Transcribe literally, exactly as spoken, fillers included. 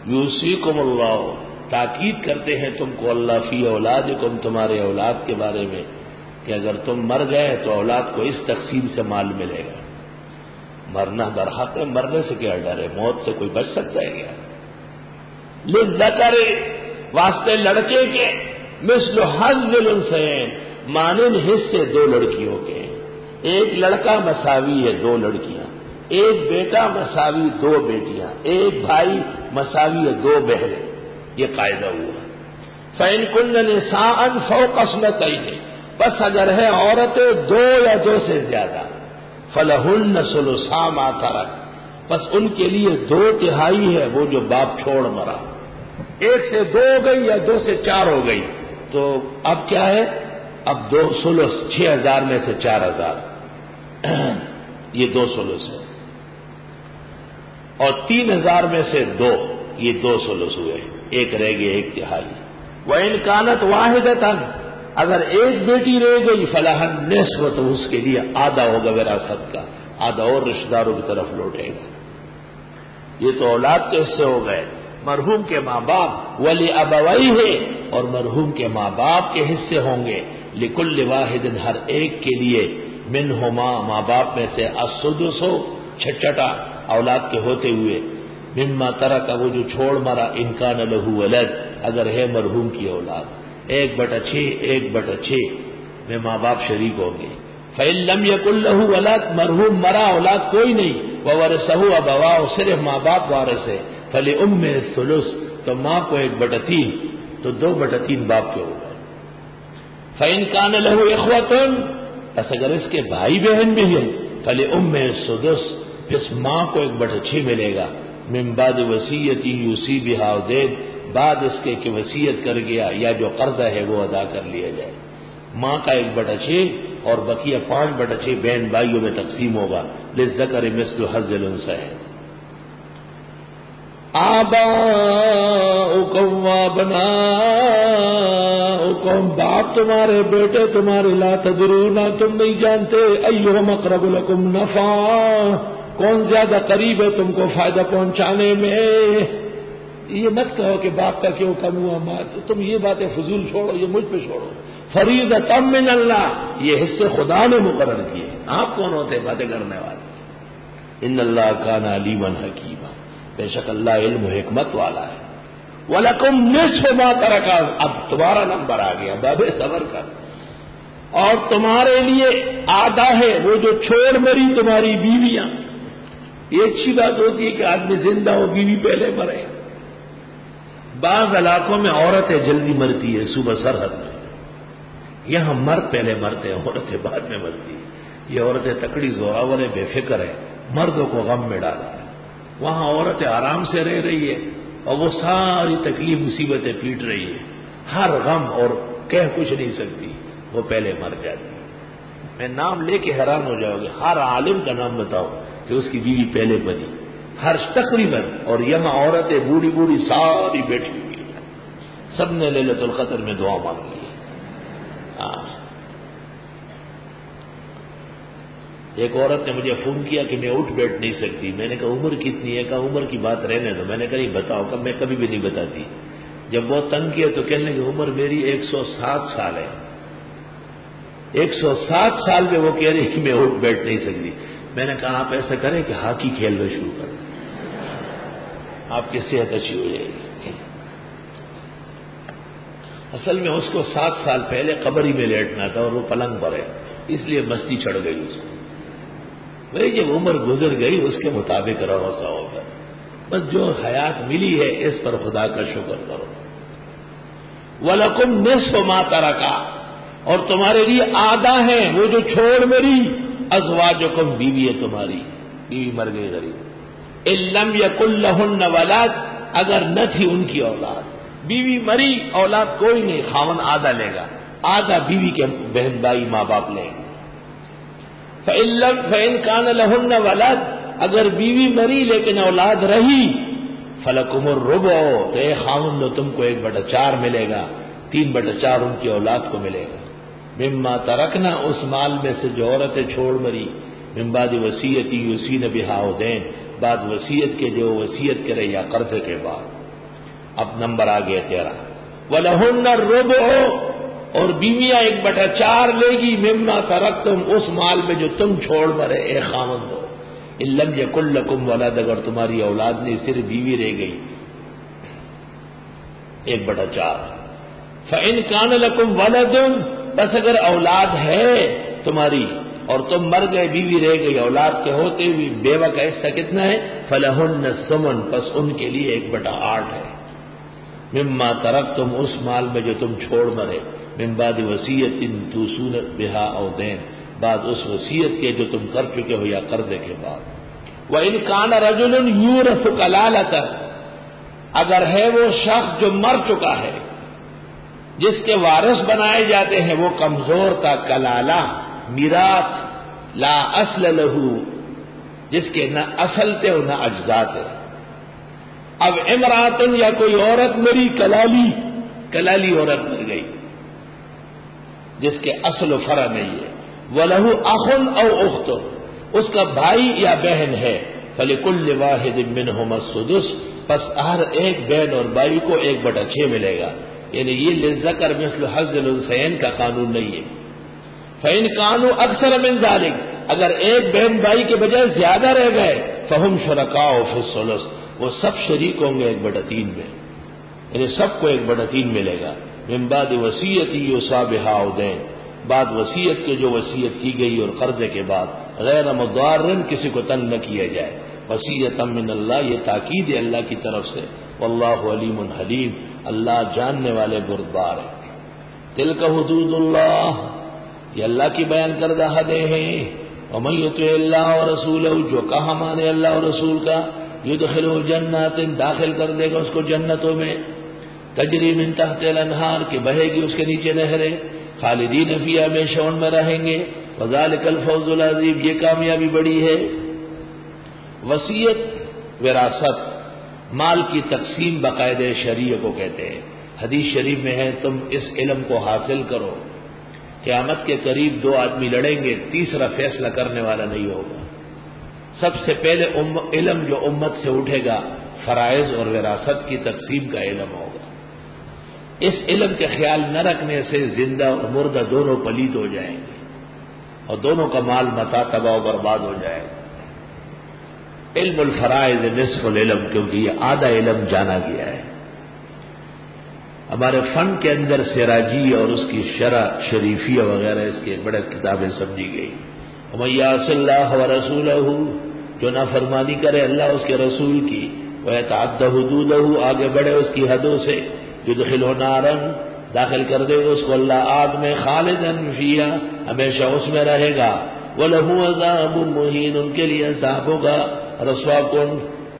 یوصیکم اللہ، تاکید کرتے ہیں تم کو اللہ فی اولادکم، تمہارے اولاد کے بارے میں، کہ اگر تم مر گئے تو اولاد کو اس تقسیم سے مال ملے گا۔ مرنا برحق ہے، مرنے سے کیا ڈر ہے؟ موت سے کوئی بچ سکتا ہے کیا؟ للذکر، واسطے لڑکے کے، مثل حظ الانثیین، مانند حصے دو لڑکیوں کے، ایک لڑکا مساوی ہے دو لڑکیاں، ایک بیٹا مساوی دو بیٹیاں، ایک بھائی مساوی ہے دو بہنیں، یہ قاعدہ ہوا۔ فإن كن نساء فوق اثنتين، بس اگر ہے عورتیں دو یا دو سے زیادہ، فلہن ثلثا ما ترک، بس ان کے لیے دو تہائی ہے وہ جو باپ چھوڑ مرا۔ ایک سے دو ہو گئی یا دو سے چار ہو گئی تو اب کیا ہے؟ اب دو ثلث، چھ ہزار میں سے چار ہزار، یہ دو ثلث ہے، اور تین ہزار میں سے دو، یہ دو ثلث ہوئے، ایک رہ گئی ایک تہائی۔ وَإِنْ كَانَتْ وَاحِدَةً، اگر ایک بیٹی رہ گئی فلاح النصف، تو اس کے لیے آدھا ہوگا وراثت کا، آدھا اور رشتہ داروں کی طرف لوٹے گا۔ یہ تو اولاد کے حصے ہو گئے۔ مرحوم کے ماں باپ ولی ابوئی ہے، اور مرحوم کے ماں باپ کے حصے ہوں گے لکل واحد، ہر ایک کے لیے، منہما، ماں باپ میں سے، السدس ہو، چھٹا اولاد کے ہوتے ہوئے، مما ترک، وہ جو چھوڑ مرا، ان کان لہ ولد، اگر ہے مرحوم کی اولاد، ایک بٹا چھ ایک بٹا چھ میں ماں باپ شریک ہوں گے۔ فإن لم يكن له ولد، مرحوم مرا اولاد کوئی نہیں، وورثه ابواه، صرف ماں باپ وارث ہے، فلأمه الثلث، تو ماں کو ایک بٹا تین، تو دو بٹا تین باپ کے ہو گئے۔ فإن كان له إخوة، بس اگر اس کے بھائی بہن بھی ہیں، فلأمه السدس، پس ماں کو ایک بٹا چھ ملے گا، من بعد وصیت یوصی بها أو دین، بعد اس کے کہ وصیت کر گیا یا جو قرضہ ہے وہ ادا کر لیا جائے۔ ماں کا ایک بٹا چھ اور بقیہ پانچ بٹا چھ بہن بھائیوں میں تقسیم ہوگا۔ للذکر مثل حظ الانثیین۔ آباؤکم وابناؤکم، باپ تمہارے بیٹے تمہارے، لا تدرون، تم نہیں جانتے، ایہم اقرب لکم نفعا، کون زیادہ قریب ہے تم کو فائدہ پہنچانے میں۔ یہ مت کہو کہ باپ کا کیوں کم ہوا ماں، تم یہ باتیں فضول چھوڑو، یہ مجھ پہ چھوڑو۔ فریضۃ من اللہ، یہ حصے خدا نے مقرر کیے، آپ کون ہوتے باتیں کرنے والے؟ ان اللہ کان علیما حکیما، بے شک اللہ علم و حکمت والا ہے۔ وَلَكُمْ نِصْفُ مَا تَرَكَ، اب تمہارا نمبر آ گیا، بابے صبر کر، اور تمہارے لیے آدھا ہے وہ جو چھوڑ مری تمہاری بیویاں۔ یہ اچھی بات ہوتی ہے کہ آدمی زندہ ہو، بیوی پہلے مرے۔ بعض علاقوں میں عورتیں جلدی مرتی ہے، صوبہ سرحد میں، یہاں مرد پہلے مرتے ہیں، عورتیں بعد میں مرتی ہیں۔ یہ عورتیں تکڑی زوراور ہے، بے فکر ہے، مردوں کو غم میں ڈالا ہے۔ وہاں عورتیں آرام سے رہ رہی ہے اور وہ ساری تکلیف مصیبتیں پیٹ رہی ہے، ہر غم، اور کہہ کچھ نہیں سکتی، وہ پہلے مر جاتی ہے۔ میں نام لے کے حیران ہو جاؤ گے، ہر عالم کا نام بتاؤ کہ اس کی بیوی پہلے بنی، ہر تقریباً، اور یہاں عورتیں بوڑھی بوڑھی ساری بیٹھی ہوئی ہیں، سب نے لیلۃ القدر میں دعا مانگی ہے۔ ہاں، ایک عورت نے مجھے فون کیا کہ میں اٹھ بیٹھ نہیں سکتی، میں نے کہا عمر کتنی ہے؟ کہا عمر کی بات رہنے دو، میں نے کہا نہیں بتاؤ، کہ میں کبھی بھی نہیں بتاتی۔ جب بہت تنگ کیا تو کہنے لگی عمر میری ایک سو سات سال ہے، ایک سو سات سال میں وہ کہہ رہی کہ میں اٹھ بیٹھ نہیں سکتی۔ میں نے کہا آپ ایسا کریں کہ ہاکی کھیلنا شروع کر دیں، آپ کی صحت اچھی ہو جائے گی۔ اصل میں اس کو سات سال پہلے قبر ہی میں لیٹنا تھا اور وہ پلنگ پر ہے، اس لیے مستی چڑھ گئی اس کو۔ بھائی جب عمر گزر گئی اس کے مطابق رہو سا ہوگا، بس جو حیات ملی ہے اس پر خدا کا شکر کرو۔ وَلَكُمْ نِصْفُ مَا تَرَكَ، اور تمہارے لیے آدھا ہے وہ جو چھوڑ مری، ازواجکم، بیوی ہے تمہاری، بیوی مر گئی غریب، ان لم یکن لہن ولد، اگر نہ تھی ان کی اولاد، بیوی مری اولاد کوئی نہیں، خاون آدھا لے گا، آدھا بیوی کے بہن بھائی ماں باپ لیں گے۔ فإن لم فإن كان لهن ولد، اگر بیوی مری لیکن اولاد رہی، فلکم الربع، تو اے خاون دو تم کو ایک بٹا چار ملے گا، تین بٹا چار ان کی اولاد کو ملے گا، مما ترکنا، اس مال میں سے جو عورتیں چھوڑ مری، من بعد وصیت یوصین بها أو دین، بعد وصیت کے جو وصیت کرے یا قرض کے بعد۔ اب نمبر آ گیا تیرہ. وَلَهُنَّ الرُّبُعُ، اور بیویاں ایک بٹا چار لے گی مما ترکتم، اس مال میں جو تم چھوڑ مرے اے خاوند ہو. ان لم یکن لکم ولد، اگر تمہاری اولاد نہیں صرف بیوی رہ گئی ایک بٹا چار. فَإِنْ كَانَ لَكُمْ وَلَدٌ، بس اگر اولاد ہے تمہاری اور تم مر گئے بیوی رہ گئی، اولاد کے ہوتے ہوئے بیوہ کا حصہ کتنا ہے؟ فَلَهُنَّ الثُّمُنُ، بس ان کے لیے ایک بٹا آٹھ ہے. مما ترکتم، اس مال میں جو تم چھوڑ مرے، من بعد وصیت توصون بہا او دین، بعد اس وصیت کے جو تم کر چکے ہو یا قرضے کے بعد. وَإِنْ كَانَ رَجُلٌ يُورَثُ كَلَالَةً، اگر ہے وہ شخص جو مر چکا ہے جس کے وارث بنائے جاتے ہیں وہ کمزور تھا، کلالہ میراث لا اصل لہو، جس کے نہ اصل تھے اور نہ اجزاء تھے. اب امراتن، یا کوئی عورت مری، کلالی کلالی عورت مر گئی جس کے اصل و فرع نہیں ہے. وَلَهُ أَخٌ أَوْ أُخْتٌ، اس کا بھائی یا بہن ہے. فَلِكُلِّ وَاحِدٍ مِّنْهُمَا السُّدُسُ، پس ہر ایک بہن اور بھائی کو ایک بٹا چھ ملے گا. یعنی یہ للذکر مثل حظ الانثیین کا قانون نہیں ہے. فَإِنْ كَانُوا أَكْثَرَ مِنْ ذَلِكَ، اگر ایک بہن بھائی کے بجائے زیادہ رہ گئے، فَهُمْ شُرَكَاءُ فِي الثُّلُثِ، وہ سب شریک ہوں گے ایک بٹا تین میں، یعنی سب کو ایک بٹا تین ملے گا. من بعد وصیت یوصی بہا او دین، بعد وصیت کے جو وصیت کی گئی اور قرضے کے بعد، غیر مضار، کسی کو تنگ نہ کیا جائے. وصیۃ من اللہ، یہ تاکید ہے اللہ کی طرف سے. واللہ علیم حلیم، اللہ جاننے والے بردبار ہے. تلک حدود اللہ، یہ اللہ کی بیان کردہ حدیں ہیں. ومن یطع اللہ ورسولہ، جو کہا مانے اللہ اور رسول کا، یدخلہ جنات، داخل کر دے گا اس کو جنتوں میں، تجری من تحت الانہار، کہ بہے گی اس کے نیچے نہریں، خالدین فیہا، ہمیشہ ان میں رہیں گے. وذالک الفوز العظیم، یہ کامیابی بڑی ہے. وصیت، وراثت، مال کی تقسیم باقاعدہ شریعہ کو کہتے ہیں. حدیث شریف میں ہے تم اس علم کو حاصل کرو، قیامت کے قریب دو آدمی لڑیں گے، تیسرا فیصلہ کرنے والا نہیں ہوگا. سب سے پہلے علم جو امت سے اٹھے گا فرائض اور وراثت کی تقسیم کا علم ہوگا. اس علم کے خیال نہ رکھنے سے زندہ اور مردہ دونوں پلیت ہو جائیں گے اور دونوں کا مال متاع تباہ و برباد ہو جائے گا. علم الفرائض نصف العلم، کیونکہ یہ آدھا علم جانا گیا ہے. ہمارے فن کے اندر سراجی اور اس کی شرح شریفیہ وغیرہ اس کی بڑے کتابیں سمجھی گئی. وَمَن يَعْصِ اللَّهَ وَرَسُولَهُ، جو نافرمانی کرے اللہ اس کے رسول کی، وَيَتَعَدَّ حُدُودَهُ، آگے بڑھے اس کی حدوں سے، يُدْخِلْهُ نَارًا، داخل کر دے گا اس کو اللہ آگ میں، خالداً فیہا، ہمیشہ اس میں رہے گا. وَلَهُ عَذَابٌ مُهِینٌ، ان کے لیے عذاب ہوگا رسوا کن.